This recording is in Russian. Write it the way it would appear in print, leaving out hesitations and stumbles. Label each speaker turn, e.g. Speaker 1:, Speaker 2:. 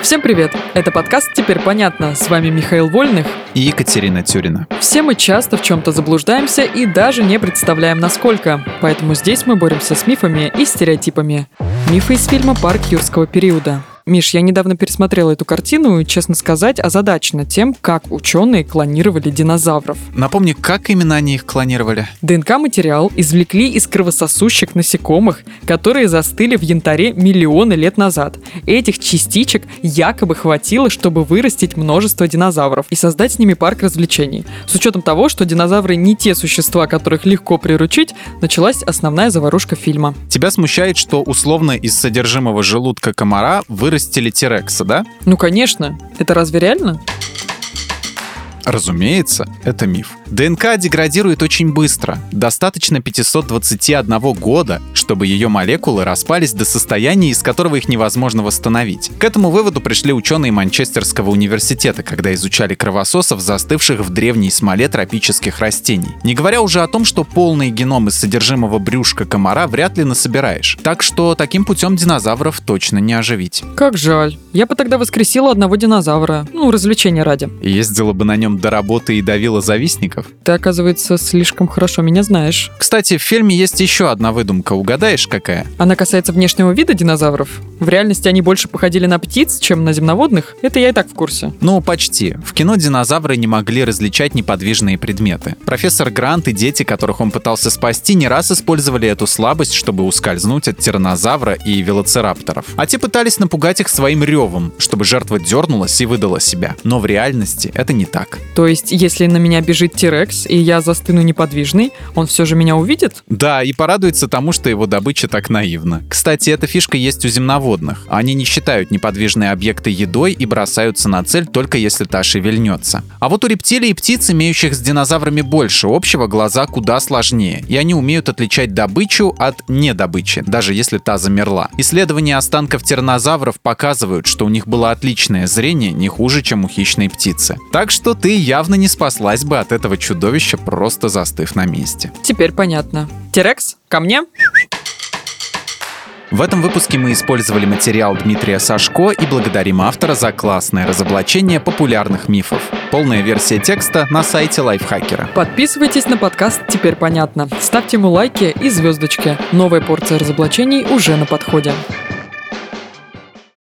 Speaker 1: Всем привет! Это подкаст «Теперь понятно». С вами Михаил Вольных
Speaker 2: и Екатерина Тюрина.
Speaker 1: Все мы часто в чем-то заблуждаемся и даже не представляем, насколько. Поэтому здесь мы боремся с мифами и стереотипами. Мифы из фильма «Парк юрского периода». Миш, я недавно пересмотрела эту картину и, честно сказать, озадачена тем, как ученые клонировали динозавров.
Speaker 2: Напомни, как именно они их клонировали?
Speaker 1: ДНК-материал извлекли из кровососущих насекомых, которые застыли в янтаре миллионы лет назад. Этих частичек якобы хватило, чтобы вырастить множество динозавров и создать с ними парк развлечений. С учетом того, что динозавры не те существа, которых легко приручить, началась основная заварушка фильма.
Speaker 2: Тебя смущает, что условно из содержимого желудка комара вырастили T-рекса, да?
Speaker 1: Ну, конечно. Это разве реально?
Speaker 2: Разумеется, это миф. ДНК деградирует очень быстро. Достаточно 521 года, чтобы ее молекулы распались до состояния, из которого их невозможно восстановить. К этому выводу пришли ученые Манчестерского университета, когда изучали кровососов, застывших в древней смоле тропических растений. Не говоря уже о том, что полный геном из содержимого брюшка комара вряд ли насобираешь. Так что таким путем динозавров точно не оживить.
Speaker 1: Как жаль. Я бы тогда воскресила одного динозавра. Развлечения ради.
Speaker 2: Ездила бы на нем до работы и давила завистников?
Speaker 1: Ты, оказывается, слишком хорошо меня знаешь.
Speaker 2: Кстати, в фильме есть еще одна выдумка. Угадаешь, какая?
Speaker 1: Она касается внешнего вида динозавров. В реальности они больше походили на птиц, чем на земноводных. Это я и так в курсе.
Speaker 2: Ну, почти. В кино динозавры не могли различать неподвижные предметы. Профессор Грант и дети, которых он пытался спасти, не раз использовали эту слабость, чтобы ускользнуть от тираннозавра и велоцирапторов. А те пытались напугать их своим ревом, чтобы жертва дернулась и выдала себя. Но в реальности это не так.
Speaker 1: То есть, если на меня бежит T-рекс, и я застыну неподвижный, он все же меня увидит?
Speaker 2: Да, и порадуется тому, что его добыча так наивна. Кстати, эта фишка есть у земноводных. Они не считают неподвижные объекты едой и бросаются на цель только если та шевельнется. А вот у рептилий и птиц, имеющих с динозаврами больше общего, глаза куда сложнее, и они умеют отличать добычу от недобычи, даже если та замерла. Исследования останков тираннозавров показывают, что у них было отличное зрение, не хуже, чем у хищной птицы. Так что ты явно не спаслась бы от этого чудовища, просто застыв на месте.
Speaker 1: Теперь понятно. T-рекс, ко мне?
Speaker 2: В этом выпуске мы использовали материал Дмитрия Сашко и благодарим автора за классное разоблачение популярных мифов. Полная версия текста на сайте Лайфхакера.
Speaker 1: Подписывайтесь на подкаст «Теперь понятно». Ставьте ему лайки и звездочки. Новая порция разоблачений уже на подходе.